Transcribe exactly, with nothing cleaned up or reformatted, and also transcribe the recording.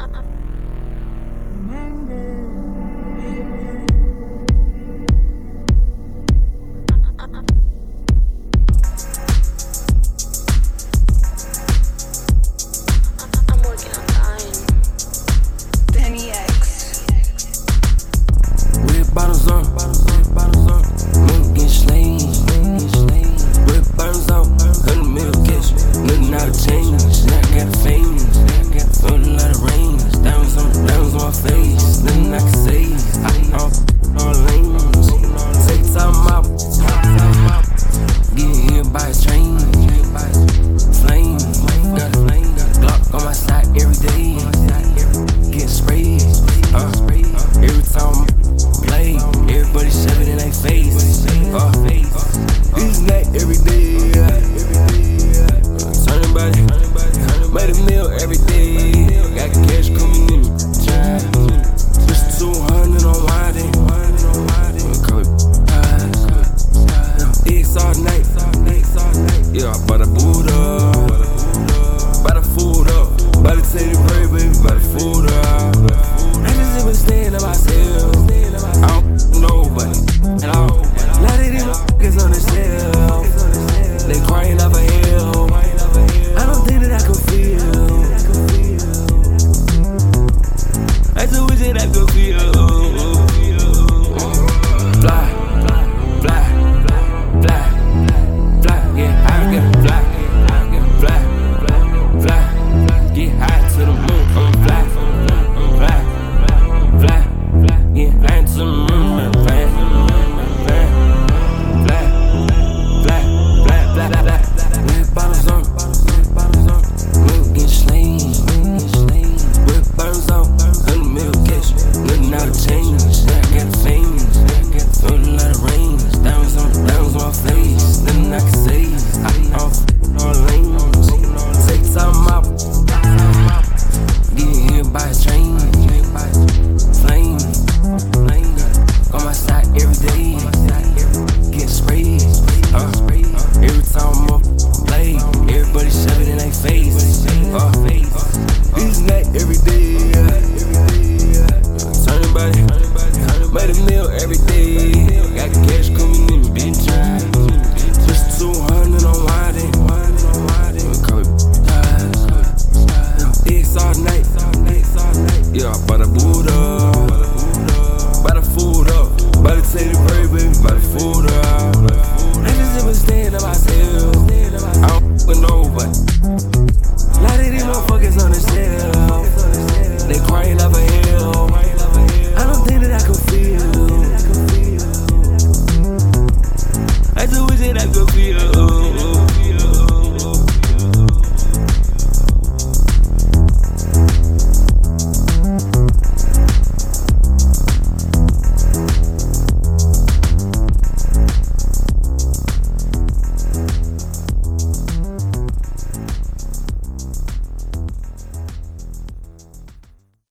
Bottles on, moon getting slain. With bottoms on, hundred mil cash, nothing out of change. Now I got the fame, feel a lot of rain. Diamonds on, diamonds on my face, nothing I can say. All, all lanes, take time out. Getting hit by a train, flame. Got a flame, Glock on my side every day. Getting sprayed, uh, every time. Everybody shove it in their face. Uh, this night every day. Turning body, made a meal every day. Got cash coming in. Just two hundred on Friday. Eggs all night. Yeah, I bought a boot up. Bought a food up. Bought a teddy bear, baby. Bought a food up. I just been staying to myself. I don't know nobody at all. A lot of these niggas on the shelf. They crying out for help. I don't think that I can feel. I just wish that I could feel. Fly, fly, fly, fly. Yeah, I get fly. I get fly, fly. Get high to the moon. I'm fly, fly, fly. Yeah, fly to the moon. Made a meal every day. Got cash coming in, bitch. Just two hundred on Friday. Eggs all night. Yeah, I bought a